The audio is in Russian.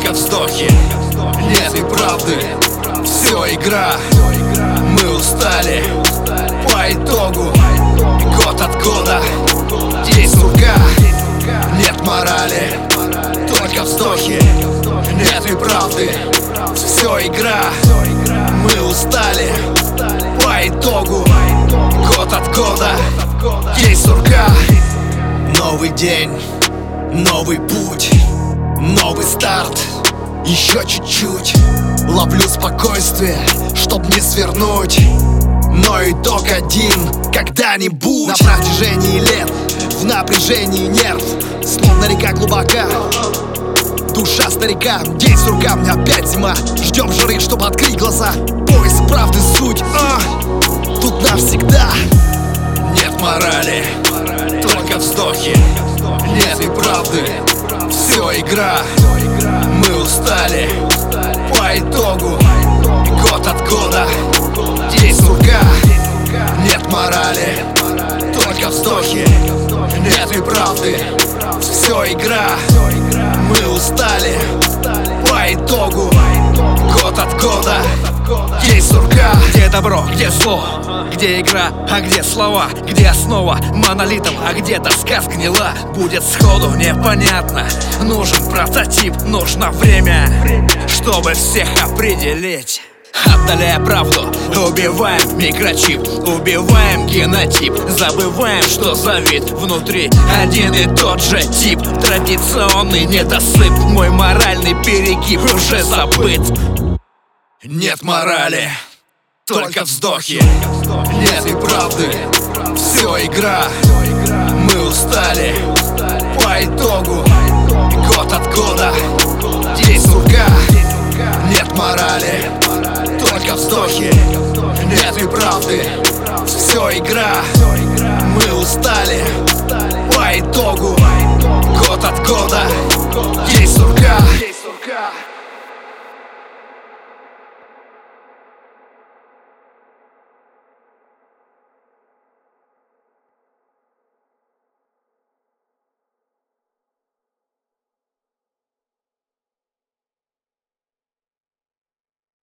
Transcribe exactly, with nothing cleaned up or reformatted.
только вздохи, нет и правды. Все игра, мы устали. По итогу год от года есть сурка, нет морали, только вздохи, нет и правды. Все игра, мы устали. По итогу год от года есть сурка. Новый день, новый путь, новый старт. Еще чуть-чуть ловлю спокойствие, чтоб не свернуть. Но итог один когда-нибудь. На протяжении лет, в напряжении нерв, словно река глубока, душа старика, день сурка, мне опять зима. Ждем жары, чтобы открыть глаза. Поиск правды суть, а, тут навсегда. Нет морали, только вздохи, нет и правды. Все игра, мы устали. По итогу год от года есть сурка, нет морали, только вздохи, нет и правды. Все игра, мы устали. По итогу год от года есть сурка. Где добро, где зло, где игра, а где слова, где основа монолитом, а где доска сгнила. Будет сходу непонятно, нужен прототип, нужно время, чтобы всех определить. Отдаляя правду, убиваем микрочип, убиваем генотип, забываем, что за вид внутри один и тот же тип. Традиционный недосып, мой моральный перегиб уже забыт. Нет морали, только вздохи, нет и правды. Все игра, мы устали. По итогу год от года есть сурка, нет морали, только вздохи, нет и правды. Все игра, мы устали. По итогу год от года